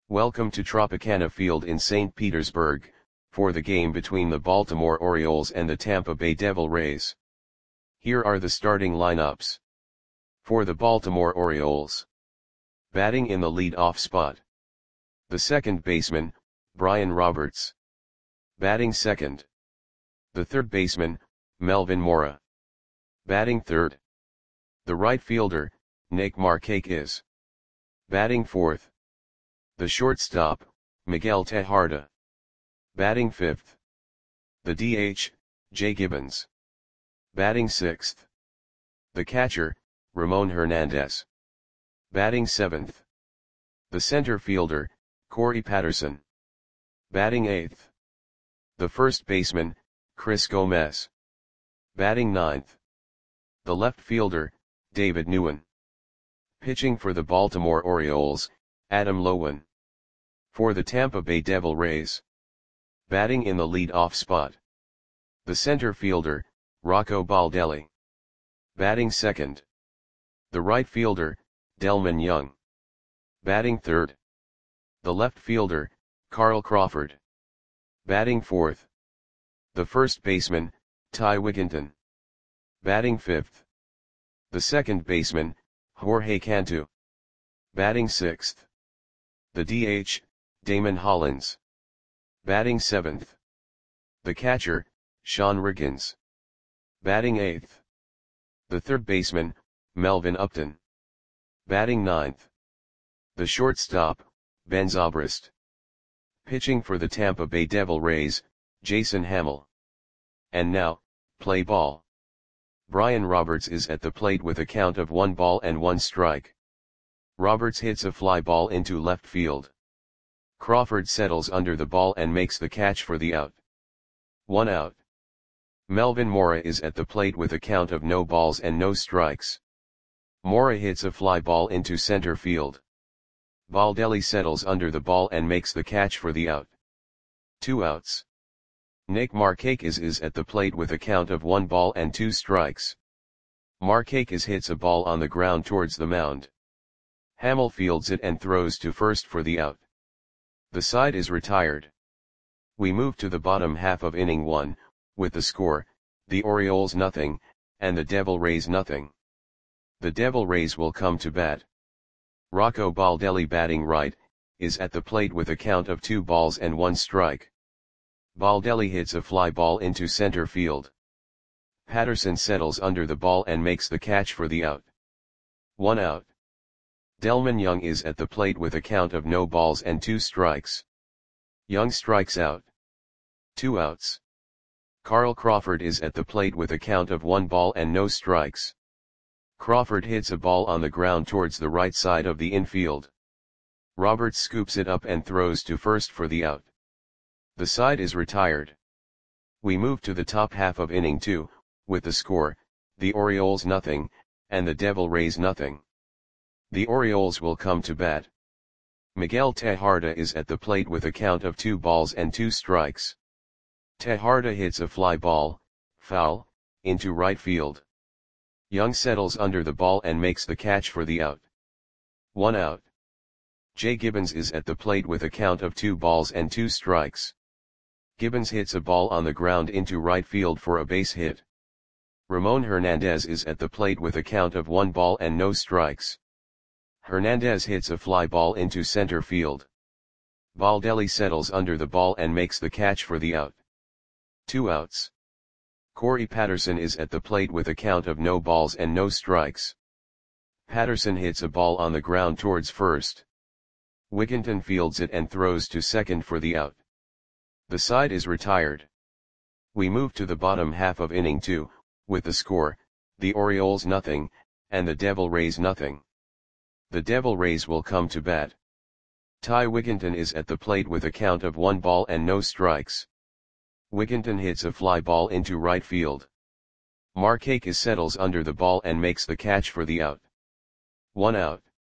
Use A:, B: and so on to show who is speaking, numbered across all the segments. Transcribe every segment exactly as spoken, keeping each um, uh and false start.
A: Welcome to Tropicana Field in Saint Petersburg, for the game between the Baltimore Orioles and the Tampa Bay Devil Rays. Here are the starting lineups. For the Baltimore Orioles. Batting in the lead-off spot. The second baseman, Brian Roberts. Batting second. The third baseman, Melvin Mora. Batting third. The right fielder, Nick Markakis. Batting fourth. The shortstop, Miguel Tejada. Batting fifth. The D H, Jay Gibbons. Batting sixth. The catcher, Ramon Hernandez. Batting seventh. The center fielder, Corey Patterson. Batting eighth. The first baseman, Chris Gomez. Batting ninth. The left fielder, David Nguyen. Pitching for the Baltimore Orioles, Adam Loewen. For the Tampa Bay Devil Rays. Batting in the lead-off spot. The center fielder, Rocco Baldelli. Batting second. The right fielder, Delmon Young. Batting third. The left fielder, Carl Crawford. Batting fourth. The first baseman, Ty Wigginton. Batting fifth. The second baseman, Jorge Cantu. Batting sixth. The D H, Damon Hollins. Batting seventh. The catcher, Sean Riggins. Batting eighth. The third baseman, Melvin Upton. Batting ninth. The shortstop, Ben Zobrist. Pitching for the Tampa Bay Devil Rays, Jason Hammel. And now, play ball. Brian Roberts is at the plate with a count of one ball and one strike. Roberts hits a fly ball into left field. Crawford settles under the ball and makes the catch for the out. One out. Melvin Mora is at the plate with a count of no balls and no strikes. Mora hits a fly ball into center field. Baldelli settles under the ball and makes the catch for the out. Two outs. Nick Markakis is at the plate with a count of one ball and two strikes. Markakis hits a ball on the ground towards the mound. Hammel fields it and throws to first for the out. The side is retired. We move to the bottom half of inning one, with the score, the Orioles nothing, and the Devil Rays nothing. The Devil Rays will come to bat. Rocco Baldelli, batting right, is at the plate with a count of two balls and one strike. Baldelli hits a fly ball into center field. Patterson settles under the ball and makes the catch for the out. One out. Delmon Young is at the plate with a count of no balls and two strikes. Young strikes out. Two outs. Carl Crawford is at the plate with a count of one ball and no strikes. Crawford hits a ball on the ground towards the right side of the infield. Roberts scoops it up and throws to first for the out. The side is retired. We move to the top half of inning two, with the score, the Orioles nothing, and the Devil Rays nothing. The Orioles will come to bat. Miguel Tejada is at the plate with a count of two balls and two strikes. Tejada hits a fly ball, foul, into right field. Young settles under the ball and makes the catch for the out. One out. Jay Gibbons is at the plate with a count of two balls and two strikes. Gibbons hits a ball on the ground into right field for a base hit. Ramon Hernandez is at the plate with a count of one ball and no strikes. Hernandez hits a fly ball into center field. Baldelli settles under the ball and makes the catch for the out. Two outs. Corey Patterson is at the plate with a count of no balls and no strikes. Patterson hits a ball on the ground towards first. Wigginton fields it and throws to second for the out. The side is retired. We move to the bottom half of inning two, with the score, the Orioles nothing, and the Devil Rays nothing. The Devil Rays will come to bat. Ty Wigginton is at the plate with a count of one ball and no strikes. Wigginton hits a fly ball into right field. Markakis settles under the ball and makes the catch for the out. One out.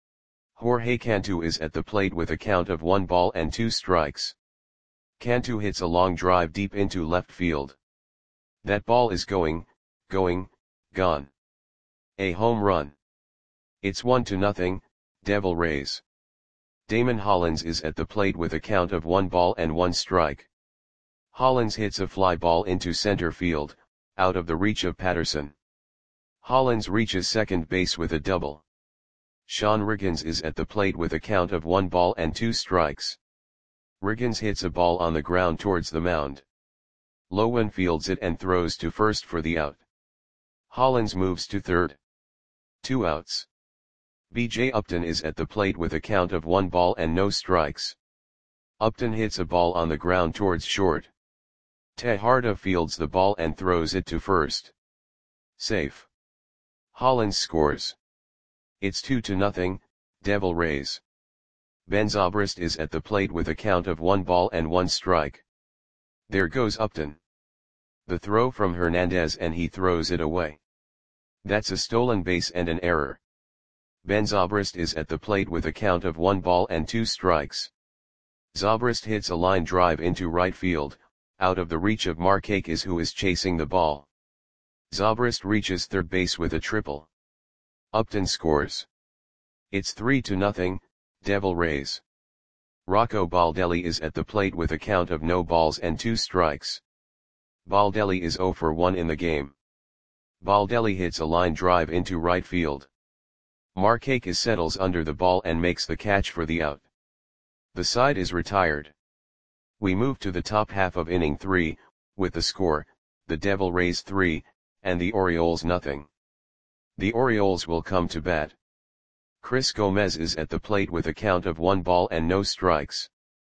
A: Jorge Cantu is at the plate with a count of one ball and two strikes. Cantu hits a long drive deep into left field. That ball is going, going, gone. A home run. It's one to nothing, Devil Rays. Damon Hollins is at the plate with a count of one ball and one strike. Hollins hits a fly ball into center field, out of the reach of Patterson. Hollins reaches second base with a double. Sean Riggins is at the plate with a count of one ball and two strikes. Riggins hits a ball on the ground towards the mound. Loewen fields it and throws to first for the out. Hollins moves to third. Two outs. B J Upton is at the plate with a count of one ball and no strikes. Upton hits a ball on the ground towards short. Tejada fields the ball and throws it to first. Safe. Hollins scores. It's two to nothing, Devil Rays. Ben Zobrist is at the plate with a count of one ball and one strike. There goes Upton. The throw from Hernandez and he throws it away. That's a stolen base and an error. Ben Zobrist is at the plate with a count of one ball and two strikes. Zobrist hits a line drive into right field, out of the reach of Markakis, who is chasing the ball. Zobrist reaches third base with a triple. Upton scores. It's three to nothing, Devil Rays. Rocco Baldelli is at the plate with a count of no balls and two strikes. Baldelli is zero for one in the game. Baldelli hits a line drive into right field. Markakis settles under the ball and makes the catch for the out. The side is retired. We move to the top half of inning three, with the score, the Devil Rays three, and the Orioles nothing. The Orioles will come to bat. Chris Gomez is at the plate with a count of one ball and no strikes.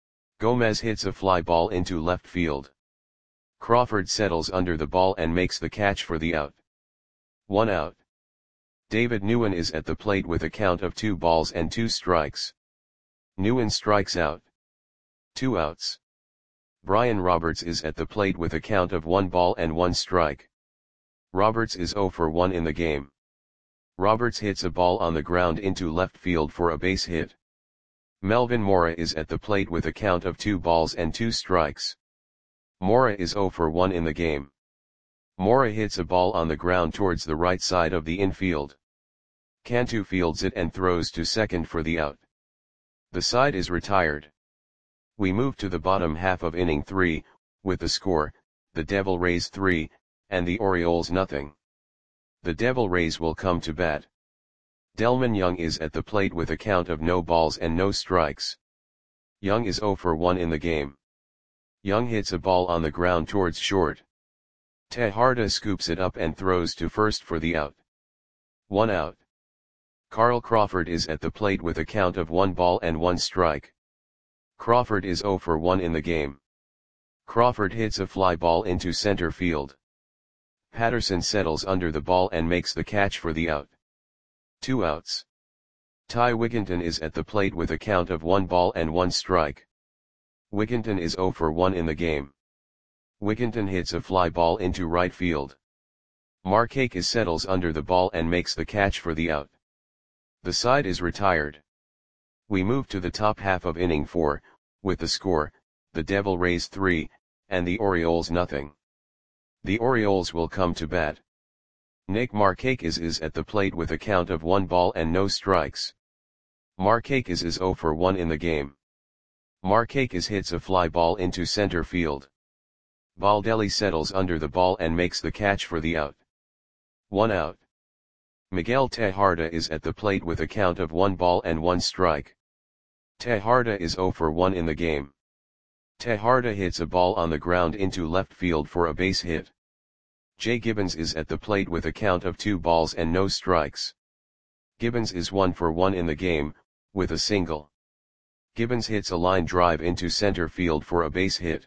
A: Gomez hits a fly ball into left field. Crawford settles under the ball and makes the catch for the out. One out. David Nguyen is at the plate with a count of two balls and two strikes. Nguyen strikes out. Two outs. Brian Roberts is at the plate with a count of one ball and one strike. Roberts is zero for one in the game. Roberts hits a ball on the ground into left field for a base hit. Melvin Mora is at the plate with a count of two balls and two strikes. Mora is zero for one in the game. Mora hits a ball on the ground towards the right side of the infield. Cantu fields it and throws to second for the out. The side is retired. We move to the bottom half of inning three, with the score, the Devil Rays three, and the Orioles nothing. The Devil Rays will come to bat. Delmon Young is at the plate with a count of no balls and no strikes. Young is zero for one in the game. Young hits a ball on the ground towards short. Tejada scoops it up and throws to first for the out. One out. Carl Crawford is at the plate with a count of one ball and one strike. Crawford is zero for one in the game. Crawford hits a fly ball into center field. Patterson settles under the ball and makes the catch for the out. Two outs. Ty Wigginton is at the plate with a count of one ball and one strike. Wigginton is zero for one in the game. Wigginton hits a fly ball into right field. Markakis settles under the ball and makes the catch for the out. The side is retired. We move to the top half of inning four, with the score, the Devil Rays three, and the Orioles nothing. The Orioles will come to bat. Nick Markakis is at the plate with a count of one ball and no strikes. Markakis is zero for one in the game. Markakis hits a fly ball into center field. Baldelli settles under the ball and makes the catch for the out. One out. Miguel Tejada is at the plate with a count of one ball and one strike. Tejada is zero for one in the game. Tejada hits a ball on the ground into left field for a base hit. Jay Gibbons is at the plate with a count of two balls and no strikes. Gibbons is one for one in the game, with a single. Gibbons hits a line drive into center field for a base hit.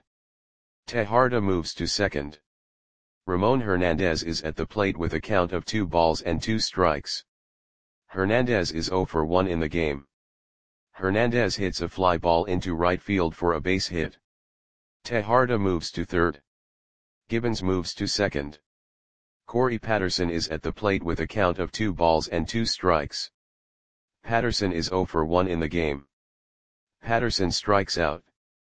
A: Tejada moves to second. Ramon Hernandez is at the plate with a count of two balls and two strikes. Hernandez is zero for one in the game. Hernandez hits a fly ball into right field for a base hit. Tejada moves to third. Gibbons moves to second. Corey Patterson is at the plate with a count of two balls and two strikes. Patterson is zero for one in the game. Patterson strikes out.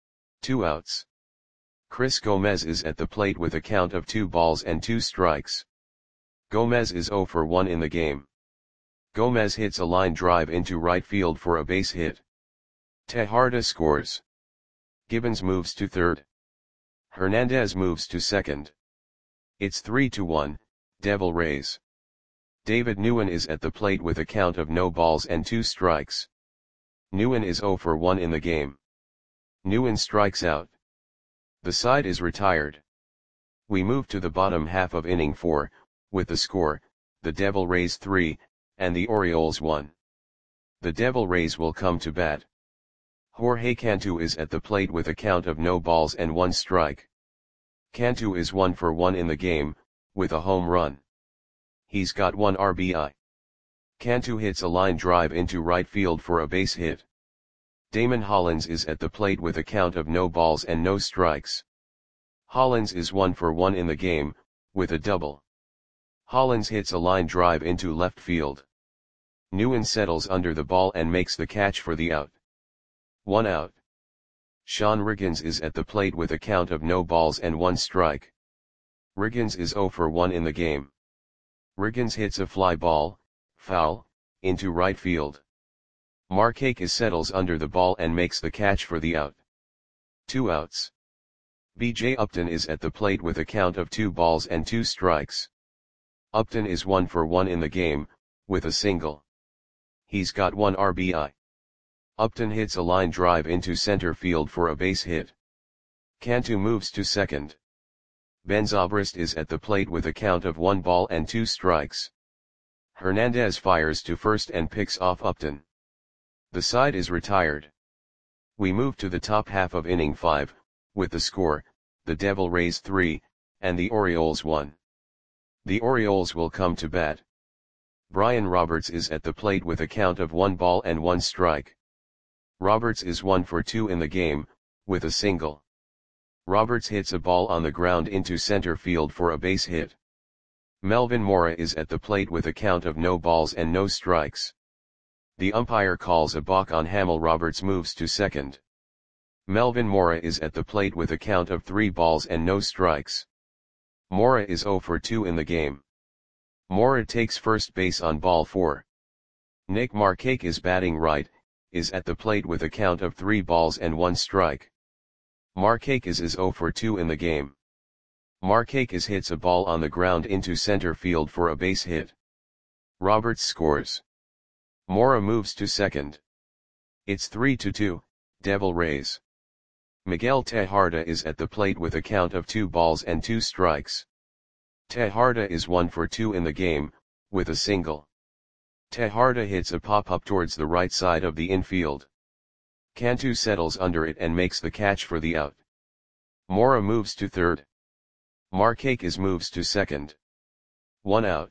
A: Two outs. Chris Gomez is at the plate with a count of two balls and two strikes. Gomez is zero for one in the game. Gomez hits a line drive into right field for a base hit. Tejada scores. Gibbons moves to third. Hernandez moves to second. It's three to one, Devil Rays. David Nguyen is at the plate with a count of no balls and two strikes. Nguyen is zero for one in the game. Nguyen strikes out. The side is retired. We move to the bottom half of inning four, with the score, the Devil Rays three, and the Orioles one. The Devil Rays will come to bat. Jorge Cantu is at the plate with a count of no balls and one strike. Cantu is one for one in the game, with a home run. He's got one R B I. Cantu hits a line drive into right field for a base hit. Damon Hollins is at the plate with a count of no balls and no strikes. Hollins is one for one in the game, with a double. Hollins hits a line drive into left field. Nguyen settles under the ball and makes the catch for the out. One out. Sean Riggins is at the plate with a count of no balls and one strike. Riggins is zero for one in the game. Riggins hits a fly ball, foul, into right field. Markakis settles under the ball and makes the catch for the out. Two outs. B J Upton is at the plate with a count of two balls and two strikes. Upton is one for one in the game, with a single. He's got one R B I. Upton hits a line drive into center field for a base hit. Cantu moves to second. Ben Zobrist is at the plate with a count of one ball and two strikes. Hernandez fires to first and picks off Upton. The side is retired. We move to the top half of inning five, with the score, the Devil Rays three, and the Orioles one. The Orioles will come to bat. Brian Roberts is at the plate with a count of one ball and one strike. Roberts is one for two in the game, with a single. Roberts hits a ball on the ground into center field for a base hit. Melvin Mora is at the plate with a count of no balls and no strikes. The umpire calls a balk on Hamel. Roberts moves to second. Melvin Mora is at the plate with a count of three balls and no strikes. Mora is zero for two in the game. Mora takes first base on ball four. Nick Markakis is batting right, is at the plate with a count of three balls and one strike. Markakis is zero for two in the game. Markakis hits a ball on the ground into center field for a base hit. Roberts scores. Mora moves to second. It's three to two, Devil Rays. Miguel Tejada is at the plate with a count of two balls and two strikes. Tejada is one for two in the game, with a single. Tejada hits a pop-up towards the right side of the infield. Cantu settles under it and makes the catch for the out. Mora moves to third. Markakis moves to second. One out.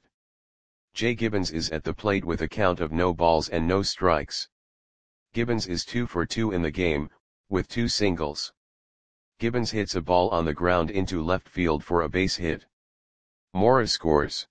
A: Jay Gibbons is at the plate with a count of no balls and no strikes. Gibbons is two for two in the game, with two singles. Gibbons hits a ball on the ground into left field for a base hit. Mora scores.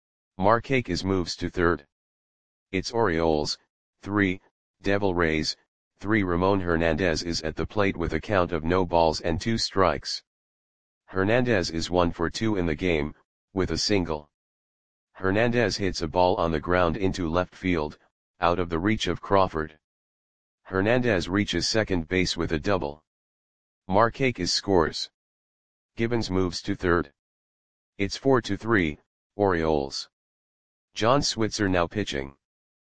A: Markakis moves to third. It's Orioles, three, Devil Rays, three. Ramon Hernandez is at the plate with a count of no balls and two strikes. Hernandez is one for two in the game, with a single. Hernandez hits a ball on the ground into left field, out of the reach of Crawford. Hernandez reaches second base with a double. Markakis scores. Gibbons moves to third. It's four to three, Orioles. John Switzer now pitching.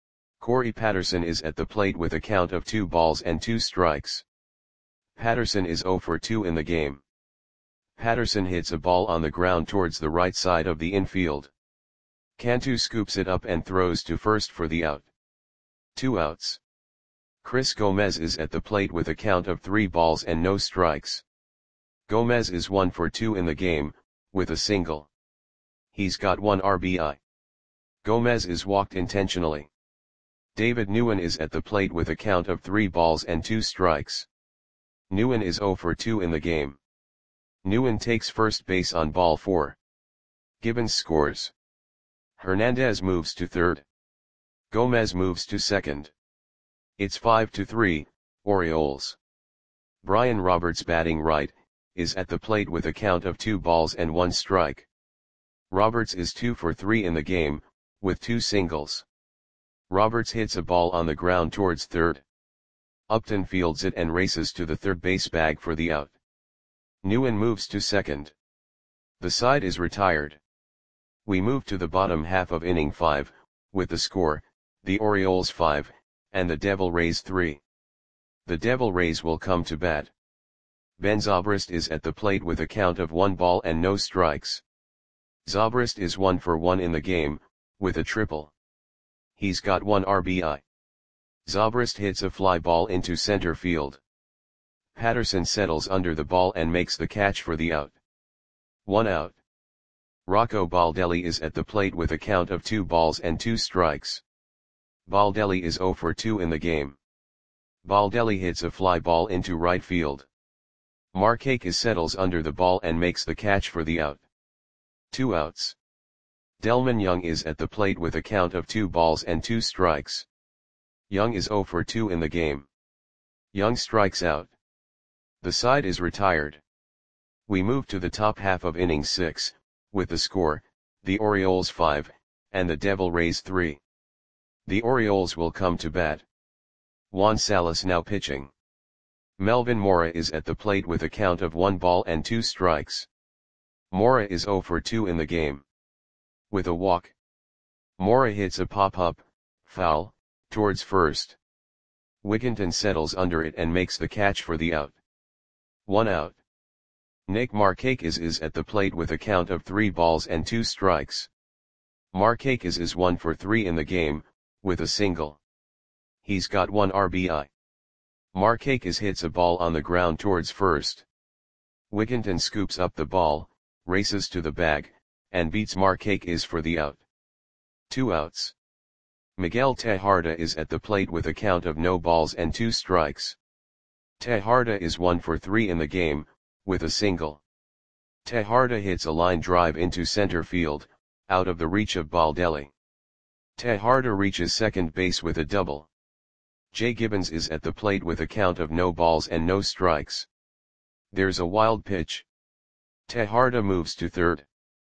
A: Corey Patterson is at the plate with a count of two balls and two strikes. Patterson is zero for two in the game. Patterson hits a ball on the ground towards the right side of the infield. Cantu scoops it up and throws to first for the out. Two outs. Chris Gomez is at the plate with a count of three balls and no strikes. Gomez is one for two in the game, with a single. He's got one R B I. Gomez is walked intentionally. David Nguyen is at the plate with a count of three balls and two strikes. Nguyen is zero for two in the game. Nguyen takes first base on ball four. Gibbons scores. Hernandez moves to third. Gomez moves to second. It's five to three, Orioles. Brian Roberts batting right, is at the plate with a count of two balls and one strike. Roberts is two for three in the game, with two singles. Roberts hits a ball on the ground towards third. Upton fields it and races to the third base bag for the out. Nguyen moves to second. The side is retired. We move to the bottom half of inning five, with the score, the Orioles five, and the Devil Rays three. The Devil Rays will come to bat. Ben Zobrist is at the plate with a count of one ball and no strikes. Zobrist is one for one in the game, with a triple. He's got one R B I. Zobrist hits a fly ball into center field. Patterson settles under the ball and makes the catch for the out. One out. Rocco Baldelli is at the plate with a count of two balls and two strikes. Baldelli is zero for two in the game. Baldelli hits a fly ball into right field. Markakis settles under the ball and makes the catch for the out. Two outs. Delmon Young is at the plate with a count of two balls and two strikes. Young is zero for two in the game. Young strikes out. The side is retired. We move to the top half of inning six, with the score, the Orioles five, and the Devil Rays three. The Orioles will come to bat. Juan Salas now pitching. Melvin Mora is at the plate with a count of one ball and two strikes. Mora is zero for two in the game. With a walk. Mora hits a pop-up, foul, towards first. Wigginton settles under it and makes the catch for the out. One out. Nick Markakis is at the plate with a count of three balls and two strikes. Markakis is one for three in the game, with a single. He's got one R B I. Markakis hits a ball on the ground towards first. Wigginton scoops up the ball, races to the bag, and beats Markakis for the out. Two outs. Miguel Tejada is at the plate with a count of no balls and two strikes. Tejada is one for three in the game, with a single. Tejada hits a line drive into center field, out of the reach of Baldelli. Tejada reaches second base with a double. Jay Gibbons is at the plate with a count of no balls and no strikes. There's a wild pitch. Tejada moves to third.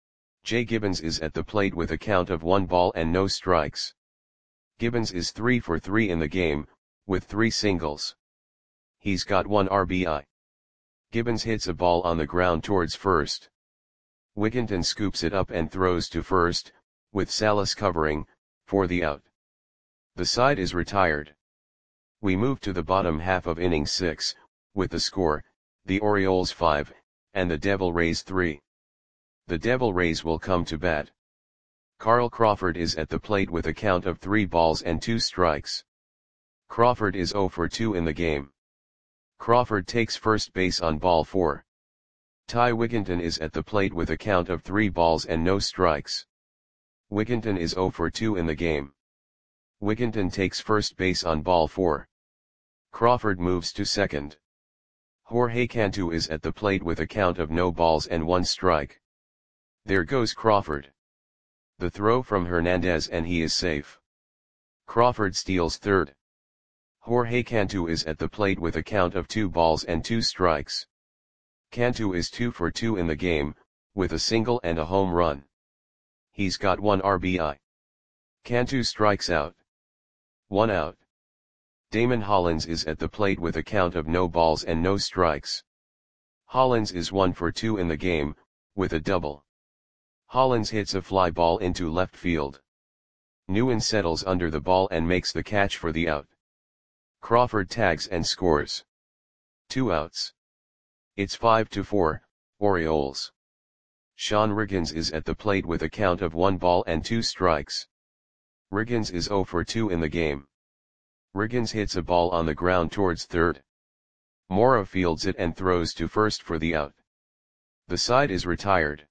A: Jay Gibbons is at the plate with a count of one ball and no strikes. Gibbons is three for three in the game, with three singles. He's got one R B I. Gibbons hits a ball on the ground towards first. Wigginton scoops it up and throws to first, with Salas covering, for the out. The side is retired. We move to the bottom half of inning six, with the score, the Orioles five, and the Devil Rays three. The Devil Rays will come to bat. Carl Crawford is at the plate with a count of three balls and two strikes. Crawford is zero for two in the game. Crawford takes first base on ball four. Ty Wigginton is at the plate with a count of three balls and no strikes. Wigginton is zero for two in the game. Wigginton takes first base on ball four. Crawford moves to second. Jorge Cantu is at the plate with a count of no balls and one strike. There goes Crawford. The throw from Hernandez and he is safe. Crawford steals third. Jorge Cantu is at the plate with a count of two balls and two strikes. Cantu is two for two in the game, with a single and a home run. He's got one R B I. Cantu strikes out. One out. Damon Hollins is at the plate with a count of no balls and no strikes. Hollins is one for two in the game, with a double. Hollins hits a fly ball into left field. Nguyen settles under the ball and makes the catch for the out. Crawford tags and scores. Two outs. It's five to four, Orioles. Sean Riggins is at the plate with a count of one ball and two strikes. Riggins is zero for two in the game. Riggins hits a ball on the ground towards third. Mora fields it and throws to first for the out. The side is retired.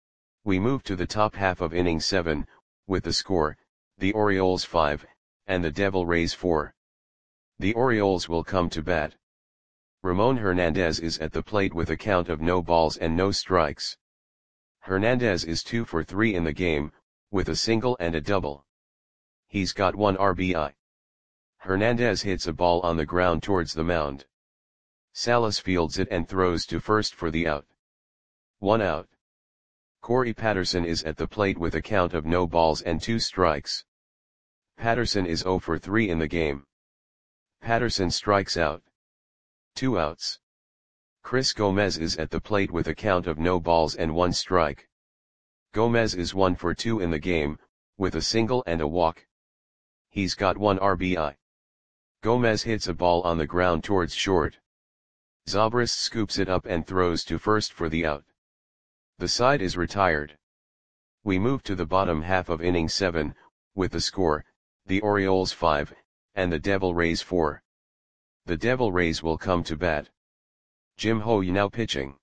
A: We move to the top half of inning seven, with the score, the Orioles five, and the Devil Rays four. The Orioles will come to bat. Ramon Hernandez is at the plate with a count of no balls and no strikes. Hernandez is two for three in the game, with a single and a double. He's got one R B I. Hernandez hits a ball on the ground towards the mound. Salas fields it and throws to first for the out. One out. Corey Patterson is at the plate with a count of no balls and two strikes. Patterson is zero for three in the game. Patterson strikes out. Two outs. Chris Gomez is at the plate with a count of no balls and one strike. Gomez is one for two in the game, with a single and a walk. He's got one R B I. Gomez hits a ball on the ground towards short. Zobrist scoops it up and throws to first for the out. The side is retired. We move to the bottom half of inning seven, with the score, the Orioles five, and the Devil Rays four. The Devil Rays will come to bat. Jim Hoye now pitching.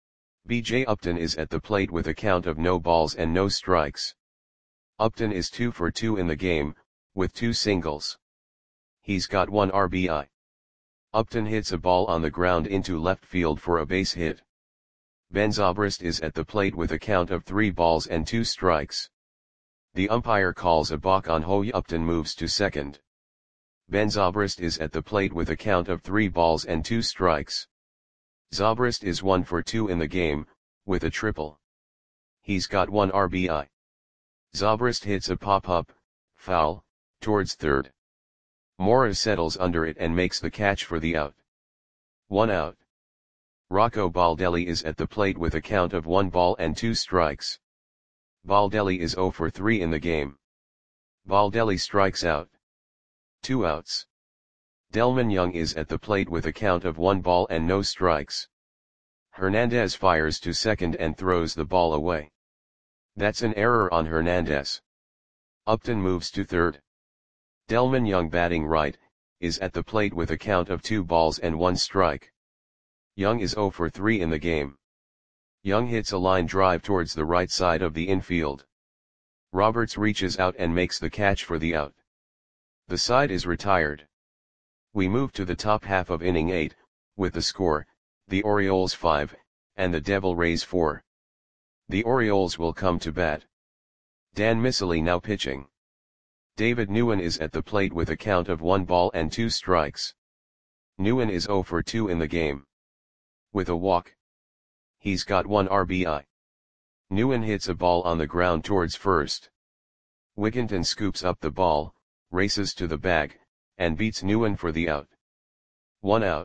A: B J Upton is at the plate with a count of no balls and no strikes. Upton is two for two in the game, with two singles. He's got one R B I. Upton hits a ball on the ground into left field for a base hit. Ben Zobrist is at the plate with a count of three balls and two strikes. The umpire calls a balk on Hoye. Upton moves to second. Ben Zobrist is at the plate with a count of three balls and two strikes. Zobrist is one for two in the game, with a triple. He's got one R B I. Zobrist hits a pop-up, foul, towards third. Mora settles under it and makes the catch for the out. One out. Rocco Baldelli is at the plate with a count of one ball and two strikes. Baldelli is zero for three in the game. Baldelli strikes out. Two outs. Delman Young is at the plate with a count of one ball and no strikes. Hernandez fires to second and throws the ball away. That's an error on Hernandez. Upton moves to third. Delman Young, batting right, is at the plate with a count of two balls and one strike. Young is zero for three in the game. Young hits a line drive towards the right side of the infield. Roberts reaches out and makes the catch for the out. The side is retired. We move to the top half of inning eight, with the score, the Orioles five, and the Devil Rays four. The Orioles will come to bat. Dan Miceli now pitching. David Nguyen is at the plate with a count of one ball and two strikes. Nguyen is zero for two in the game. With a walk. He's got one R B I. Nguyen hits a ball on the ground towards first. Wigginton scoops up the ball, races to the bag, and beats Nguyen for the out. One out.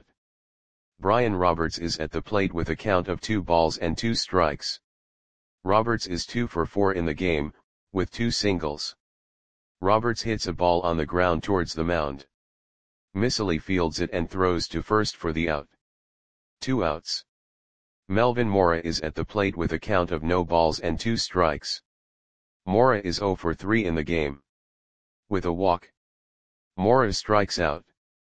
A: Brian Roberts is at the plate with a count of two balls and two strikes. Roberts is two for four in the game, with two singles. Roberts hits a ball on the ground towards the mound. Miceli fields it and throws to first for the out. Two outs. Melvin Mora is at the plate with a count of no balls and two strikes. Mora is zero for three in the game. With a walk. Mora strikes out.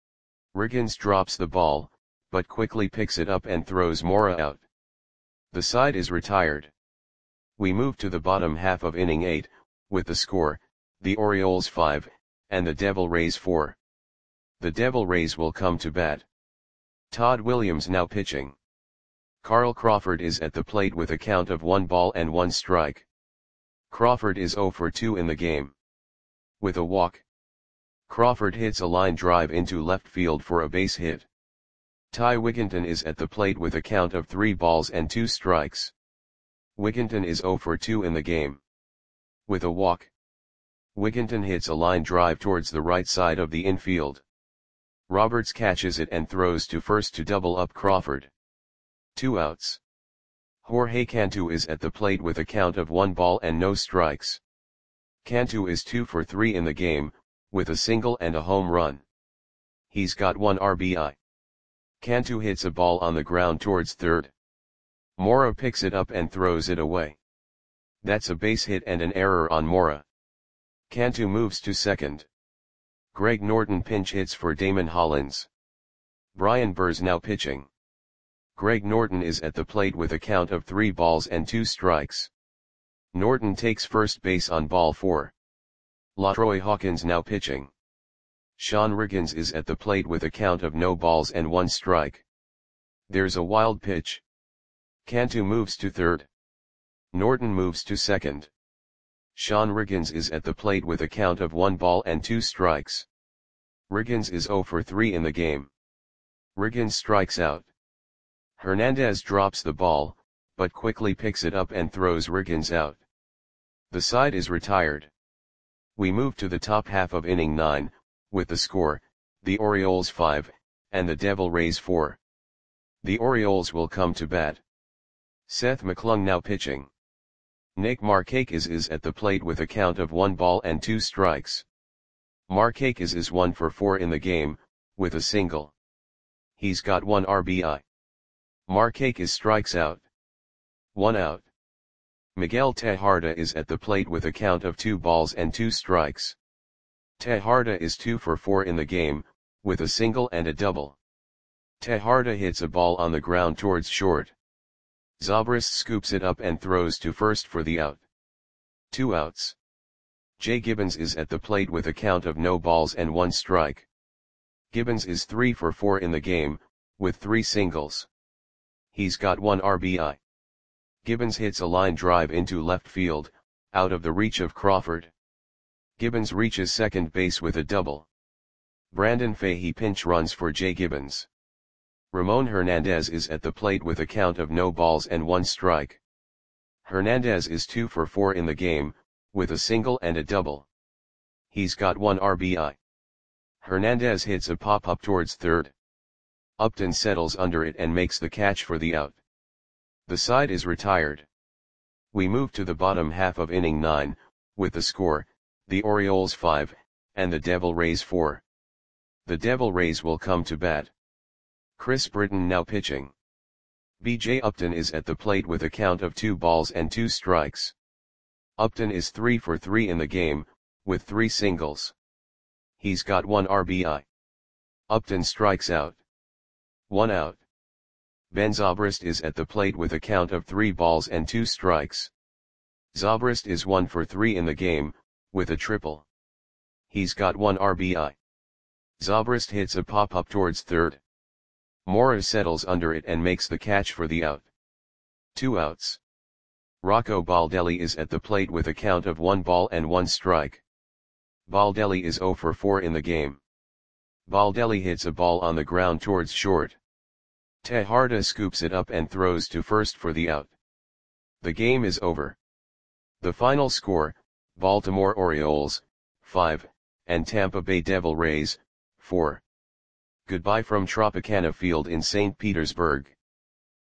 A: Riggins drops the ball, but quickly picks it up and throws Mora out. The side is retired. We move to the bottom half of inning eight, with the score, the Orioles five, and the Devil Rays four. The Devil Rays will come to bat. Todd Williams now pitching. Carl Crawford is at the plate with a count of one ball and one strike. Crawford is zero for two in the game. With a walk. Crawford hits a line drive into left field for a base hit. Ty Wigginton is at the plate with a count of three balls and two strikes. Wigginton is zero for two in the game. With a walk. Wigginton hits a line drive towards the right side of the infield. Roberts catches it and throws to first to double up Crawford. Two outs. Jorge Cantu is at the plate with a count of one ball and no strikes. Cantu is two for three in the game, with a single and a home run. He's got one R B I. Cantu hits a ball on the ground towards third. Mora picks it up and throws it away. That's a base hit and an error on Mora. Cantu moves to second. Greg Norton pinch hits for Damon Hollins. Brian Burrs now pitching. Greg Norton is at the plate with a count of three balls and two strikes. Norton takes first base on ball four. LaTroy Hawkins now pitching. Sean Riggins is at the plate with a count of no balls and one strike. There's a wild pitch. Cantu moves to third. Norton moves to second. Sean Riggins is at the plate with a count of one ball and two strikes. Riggins is zero for three in the game. Riggins strikes out. Hernandez drops the ball, but quickly picks it up and throws Riggins out. The side is retired. We move to the top half of inning nine, with the score, the Orioles five, and the Devil Rays four. The Orioles will come to bat. Seth McClung now pitching. Nick Markakis is at the plate with a count of one ball and two strikes. Markakis is one for four in the game, with a single. He's got one R B I. Markakis strikes out. One out. Miguel Tejada is at the plate with a count of two balls and two strikes. Tejada is two for four in the game, with a single and a double. Tejada hits a ball on the ground towards short. Zobrist scoops it up and throws to first for the out. Two outs. Jay Gibbons is at the plate with a count of no balls and one strike. Gibbons is three for four in the game, with three singles. He's got one R B I. Gibbons hits a line drive into left field, out of the reach of Crawford. Gibbons reaches second base with a double. Brandon Fahey pinch runs for Jay Gibbons. Ramon Hernandez is at the plate with a count of no balls and one strike. Hernandez is two for four in the game, with a single and a double. He's got one R B I. Hernandez hits a pop-up towards third. Upton settles under it and makes the catch for the out. The side is retired. We move to the bottom half of inning nine, with the score, the Orioles five, and the Devil Rays four. The Devil Rays will come to bat. Chris Britton now pitching. B J Upton is at the plate with a count of two balls and two strikes. Upton is three for three in the game, with three singles. He's got one R B I. Upton strikes out. One out. Ben Zobrist is at the plate with a count of three balls and two strikes. Zobrist is one for three in the game, with a triple. He's got one R B I. Zobrist hits a pop-up towards third. Mora settles under it and makes the catch for the out. Two outs. Rocco Baldelli is at the plate with a count of one ball and one strike. Baldelli is zero for four in the game. Baldelli hits a ball on the ground towards short. Tejada scoops it up and throws to first for the out. The game is over. The final score, Baltimore Orioles, five, and Tampa Bay Devil Rays, four. Goodbye from Tropicana Field in Saint Petersburg.